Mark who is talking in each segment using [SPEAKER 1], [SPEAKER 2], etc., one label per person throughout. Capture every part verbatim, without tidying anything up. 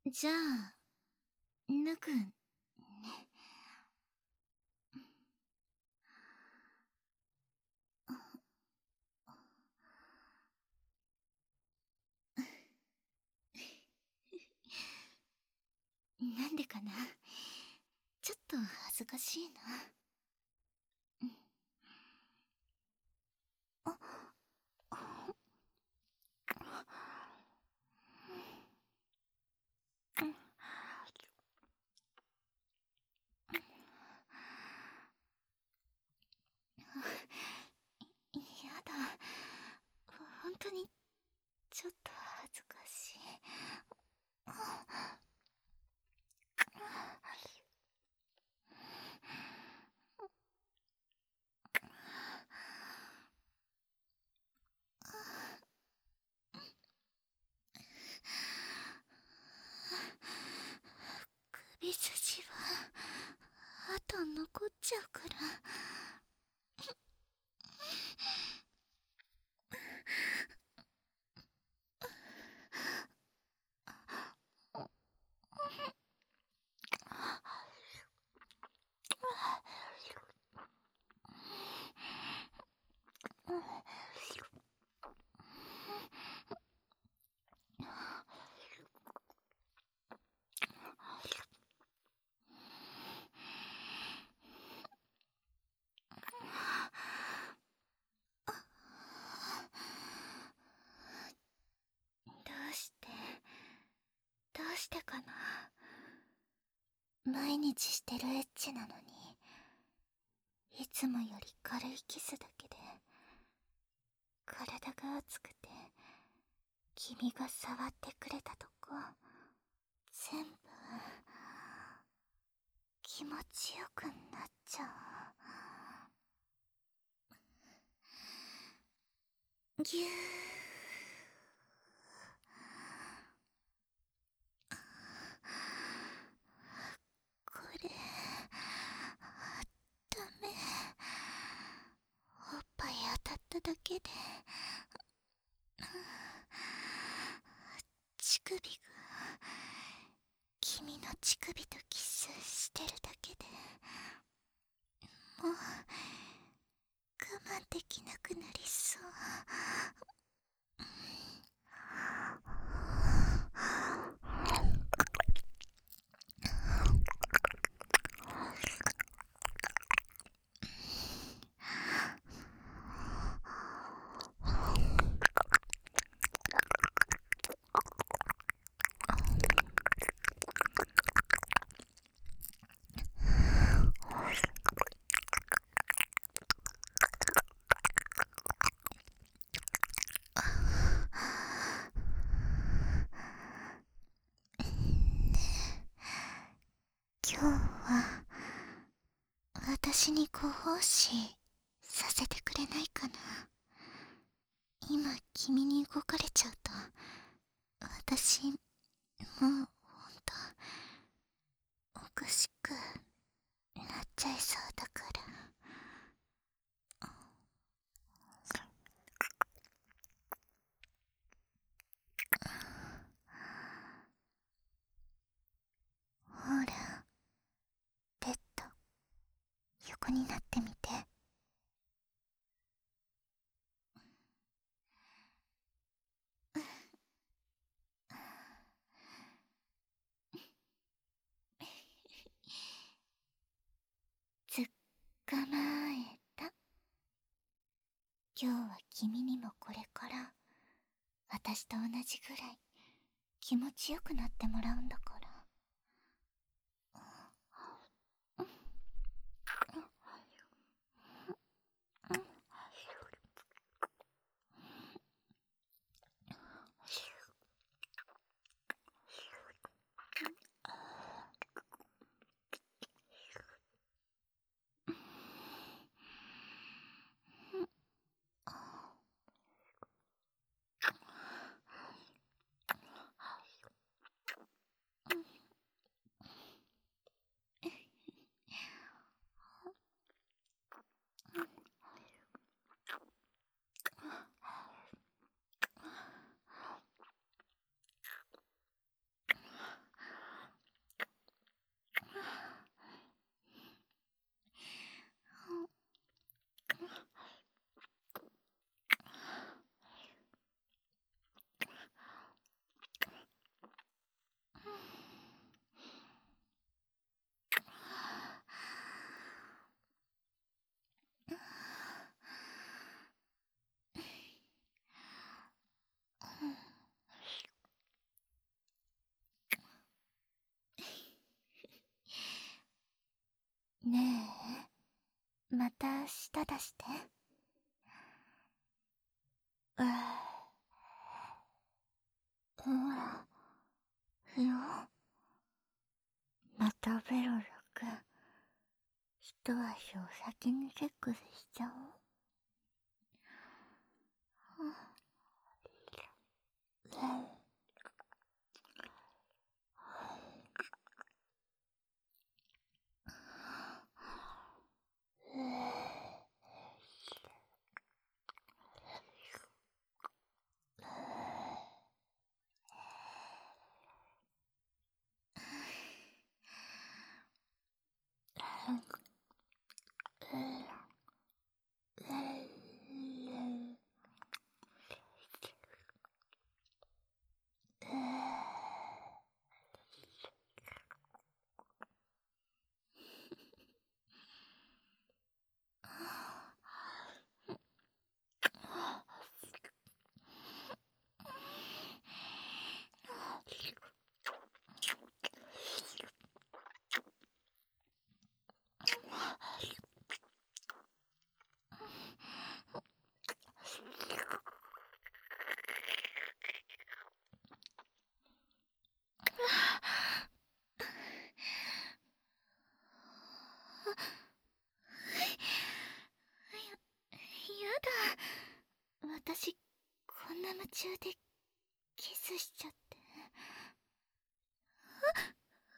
[SPEAKER 1] じゃあ、ぬくん、ね。なんでかな。ちょっと恥ずかしいな。あ、やだ。本当に、ちょっと恥ずかしい。首筋は、あと残っちゃうから。どうして、どうしてかな。毎日してるエッチなのに、いつもより軽いキスだけで体が熱くて、君が触ってくれたとこ全部気持ちよくなっちゃう。ぎゅー。これダメ。おっぱい当たっただけで乳首が君の乳首とキスしてるだけでもう我慢できなくなりそう。今日は私にご奉仕させてくれないかな。今君に動かれちゃうと私もうほんとおかしくなっちゃいそうだから。ほら、ペット、横になってみて。つっかまえた。今日は君にもこれから私と同じぐらい気持ちよくなってもらうんだから。 また舌出して。ううわ、よ。またベロロくん、一足を先にセックスしちゃおう。私、こんな夢中でキスしちゃって。あ、もう、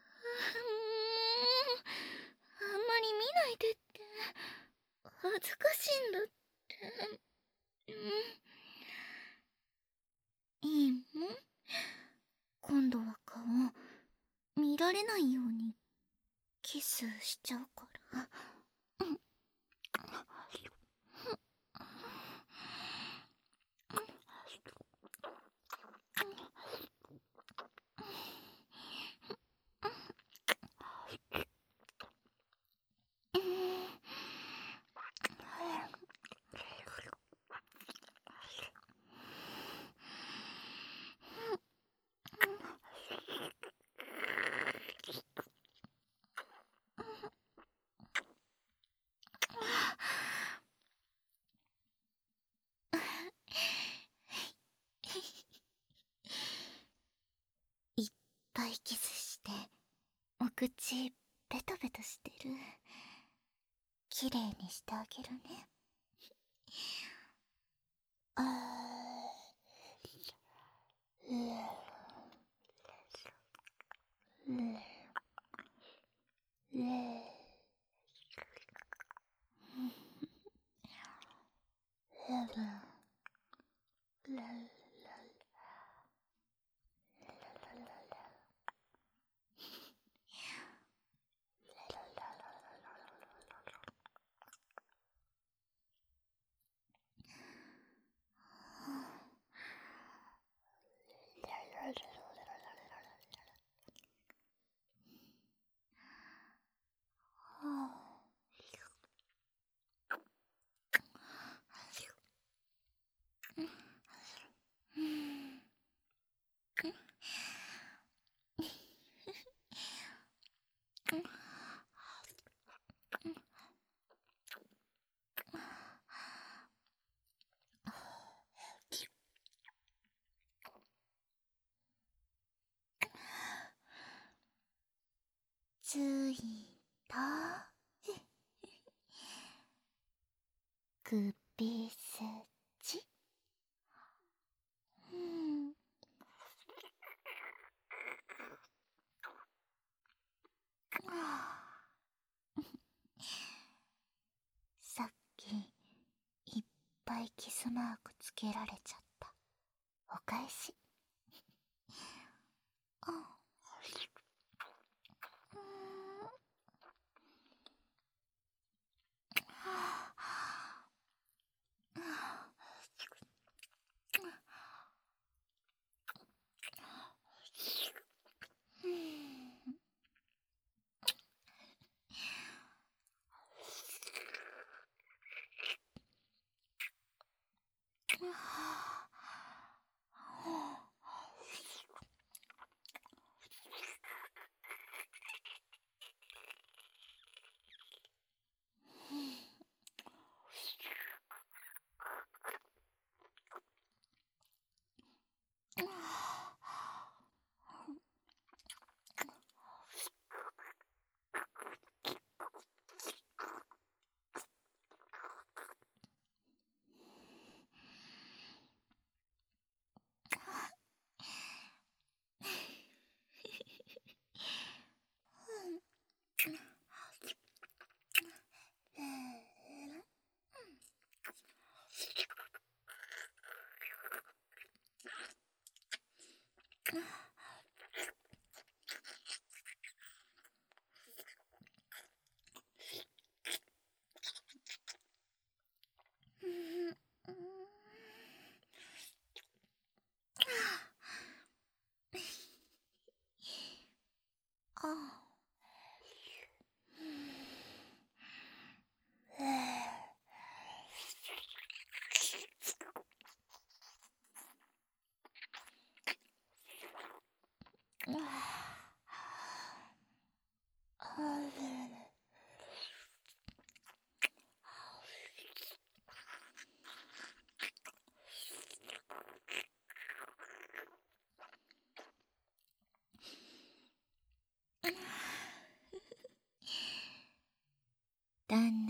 [SPEAKER 1] あんまり見ないでって。恥ずかしいんだって。うん、いいもん。今度は顔見られないようにキスしちゃうから。うん。いっぱいキスしてお口ベトベトしてる。きれいにしてあげるね。あー、うううついた首筋。うん。さっきいっぱいキスマークつけられちゃった。お返し。あ、うん。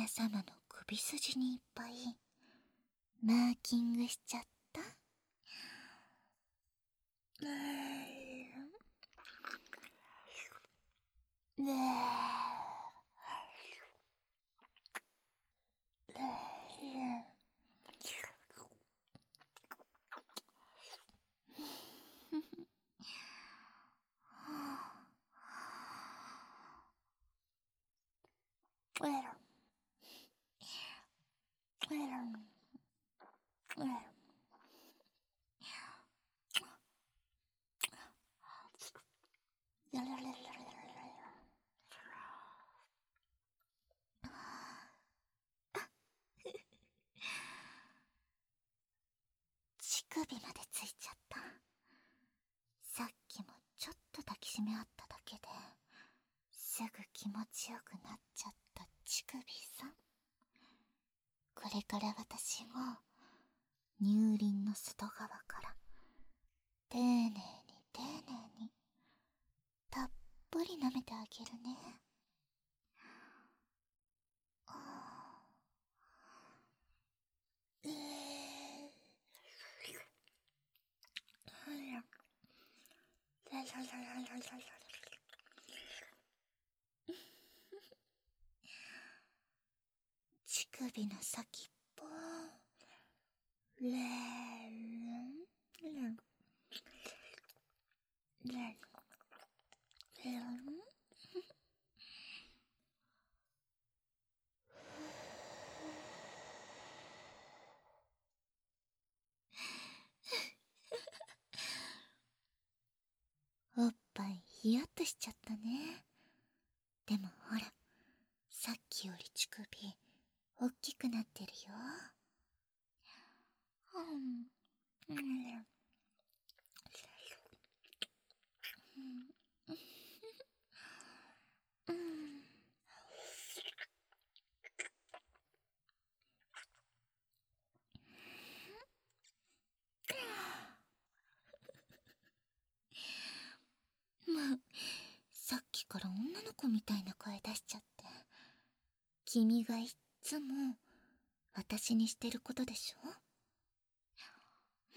[SPEAKER 1] 旦那様の首筋にいっぱいマーキングしちゃった。うーん。うー乳首までついちゃった。さっきもちょっと抱きしめ合っただけですぐ気持ちよくなっちゃった乳首さん。これから私が乳輪の外側から丁寧に丁寧にたっぷり舐めてあげるね。え乳首の先っぽレールンレンレンレンおっぱいヒヤッとしちゃったね。でもほら、さっきより乳首大きくなってるよ。うん、うん、うん。もう、さっきから女の子みたいな声出しちゃって。君がいっつも私にしてることでしょ。うん。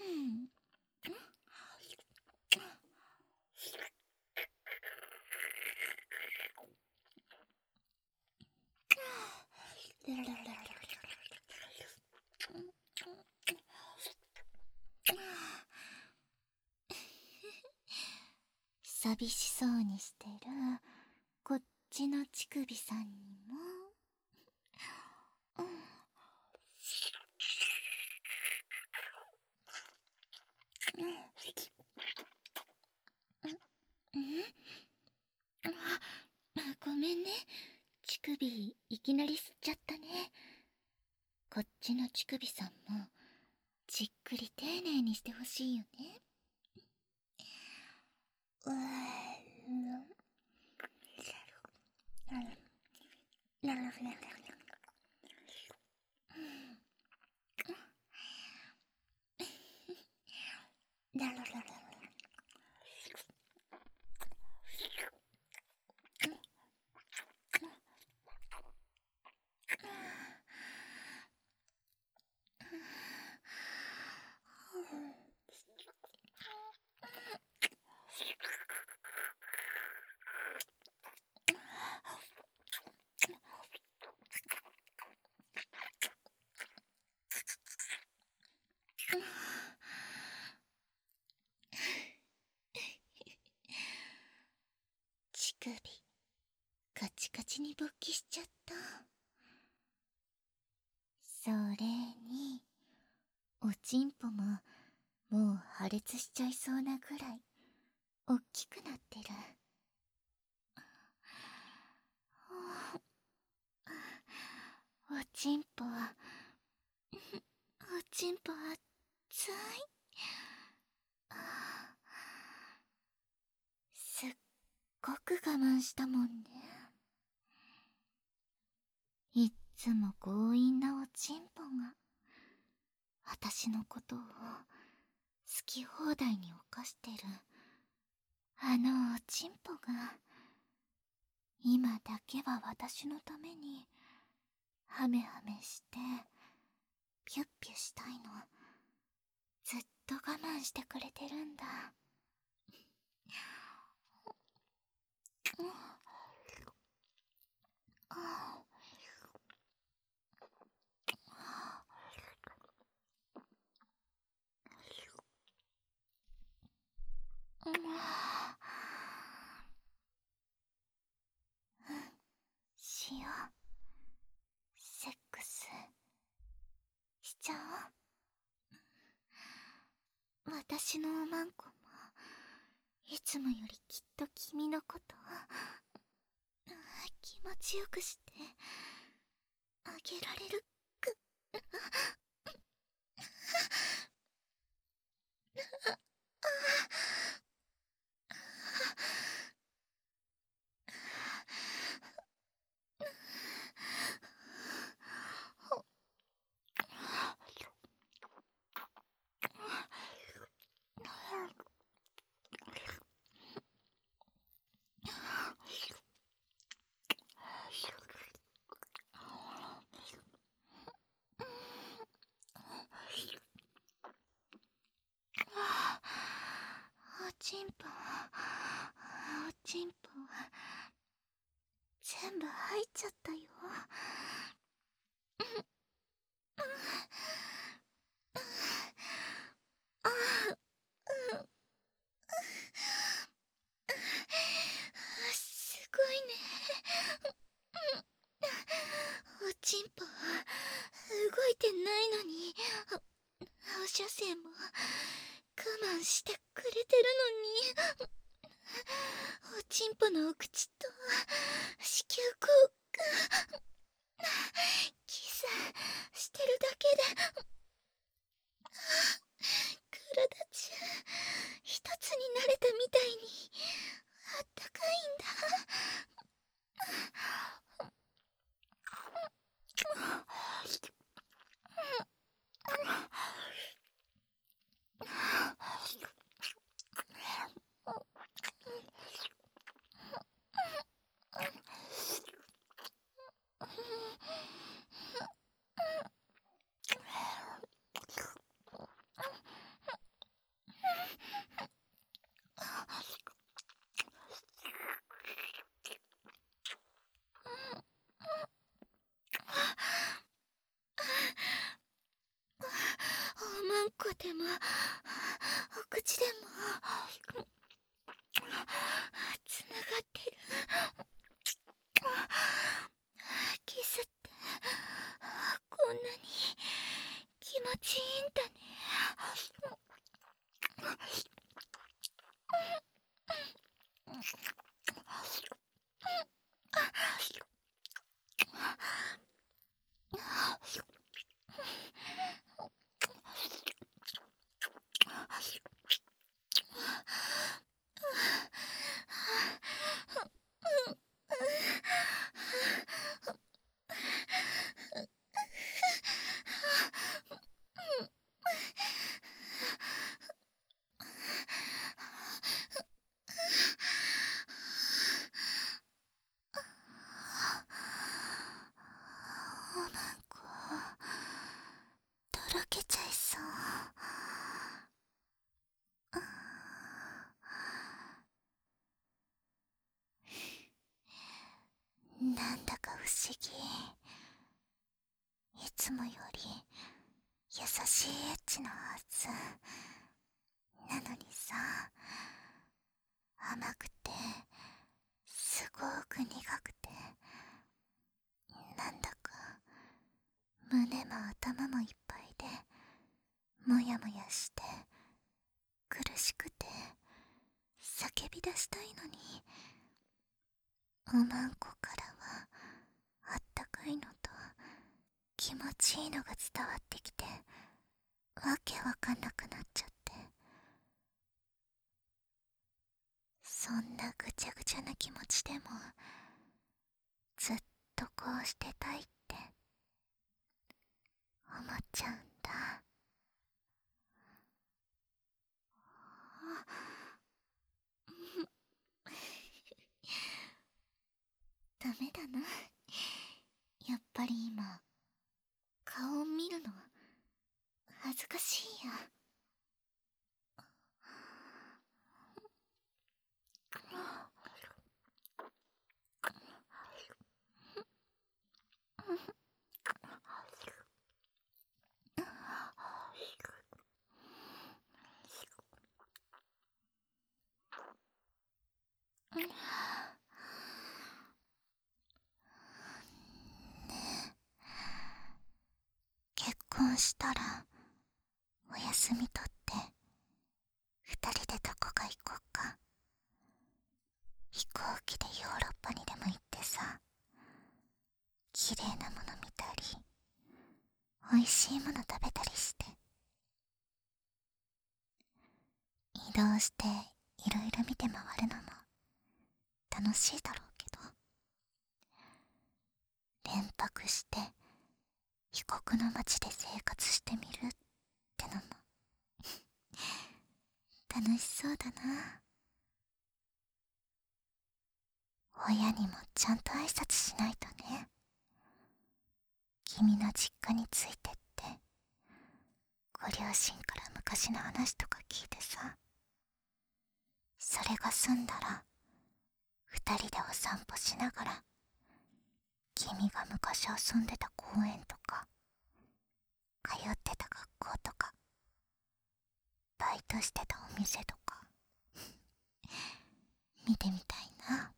[SPEAKER 1] 寂しそうにしてるこっちの乳首さんにも、うん、うん、あ、ごめんね。乳首いきなり吸っちゃったね。こっちの乳首さんもじっくり丁寧にしてほしいよね。うー乳首カチカチに勃起しちゃった。それにおちんぽももう破裂しちゃいそうなぐらいおっきくなってる。おちんぽおちんぽ熱い。すっごく我慢したもんね。いっつも強引なおちんぽが私のことを好き放題に犯してるあのおちんぽが今だけは私のためにハメハメしてピュッピュしたいのずっと我慢してくれてるんだ。しよう。セックスしちゃおう。私のおまんこもいつもよりきっと君のこと気持ちよくしてあげられるく。おちんぽおちんぽ全部入っちゃったよ。すごいね。おちんぽ動いてないのに放射線も我慢してくれてるのにおちんぽのお口と子宮口がキスしてるだけで体中一つになれたみたいにあったかいんだ。おまんこでもお口でもつながってる。キスってこんなに気持ちいいんだね。おまんことろけちゃいそう。なんだか不思議。いつもより優しいエッチなはずなのにさ、甘くてすごく苦くてなんだか胸も頭もいっぱいでもやもやして苦しくて叫び出したいのに、おまんこからはあったかいのと気持ちいいのが伝わってきてわけわかんなくなっちゃって、そんなぐちゃぐちゃな気持ちでもずっとこうしてたいって思っちゃうんだ。ダメだな、やっぱぱり今顔を見るの恥ずかしいや。結婚したらお休み取って二人でどこか行こうか。飛行機でヨーロッパにでも行ってさ、綺麗なもの見たり美味しいもの食べたりして、移動していろいろ見て回るのも楽しいだろうけど、連泊して異国の街で生活してみるってのも楽しそうだな。親にもちゃんと挨拶しないとね。君の実家についてってご両親から昔の話とか聞いてさ、それが済んだら二人でお散歩しながら、君が昔遊んでた公園とか通ってた学校とかバイトしてたお店とか見てみたいな。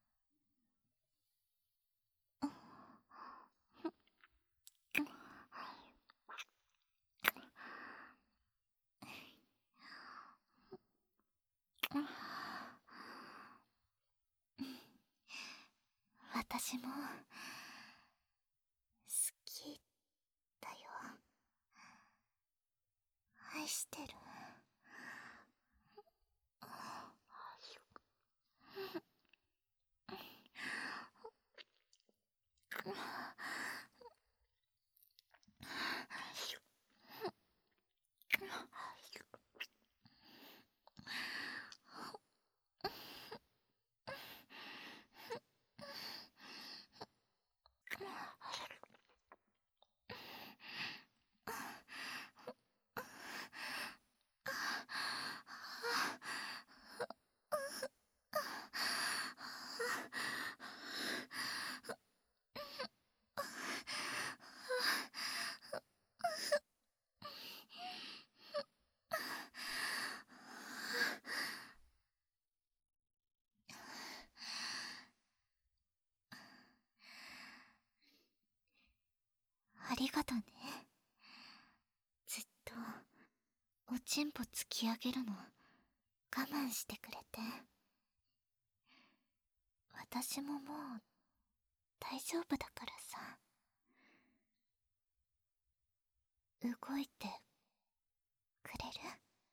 [SPEAKER 1] 私も好きだよ。愛してる。ありがとね。ずっとおちんぽ突き上げるの我慢してくれて。私ももう大丈夫だからさ。動いてくれる？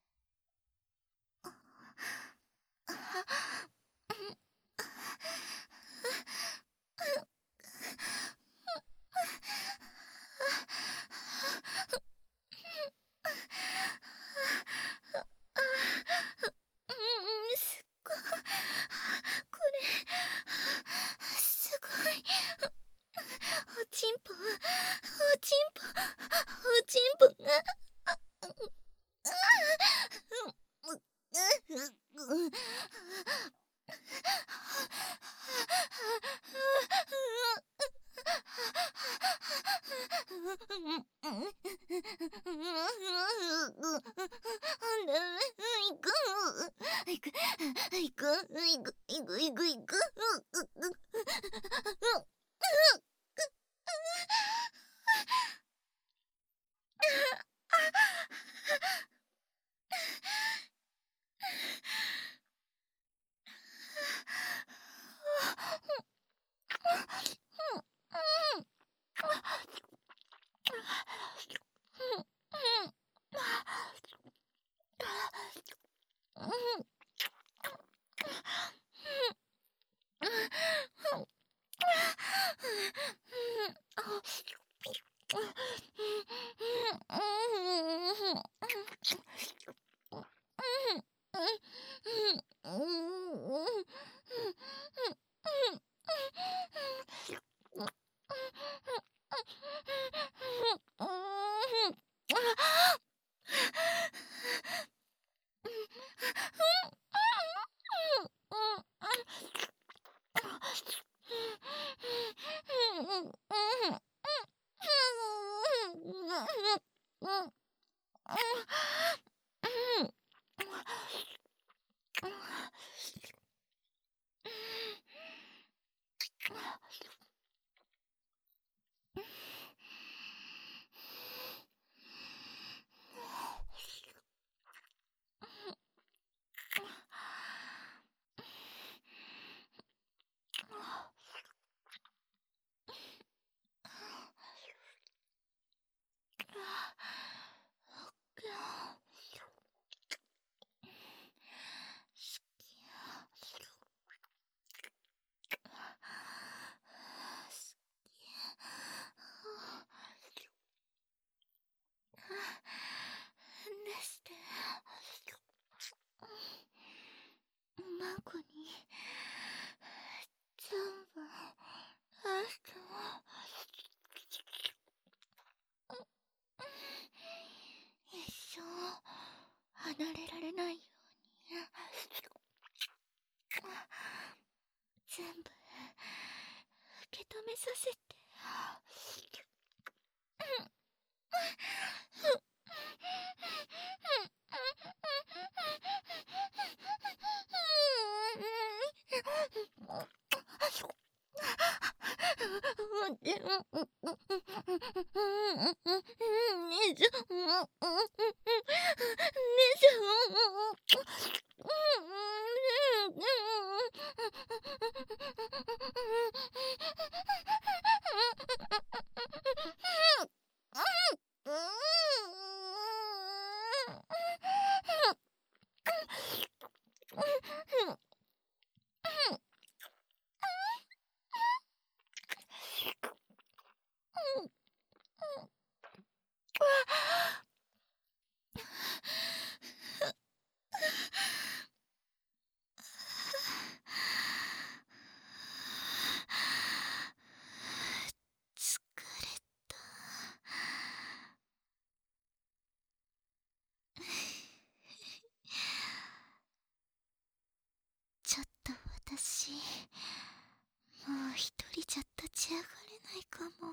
[SPEAKER 1] すっごい。これすごい。おちんぽおちんぽおちんぽがいくいくいくいくいく。 孫に全部愛して一生離れられないように全部受け止めさせて。疲れた。ちょっと私もう一人じゃ立ち上がれないかも。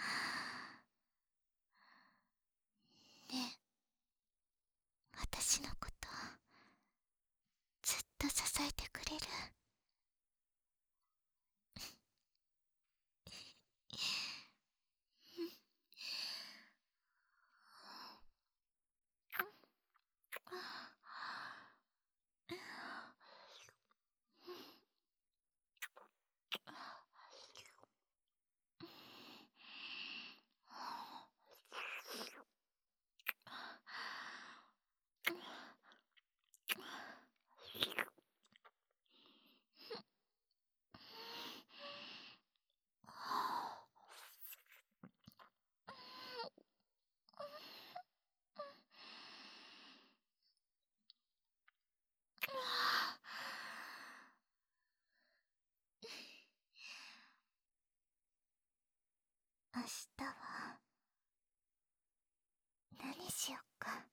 [SPEAKER 1] ねえ、私のことずっと支えてくれる？明日は何しよっか。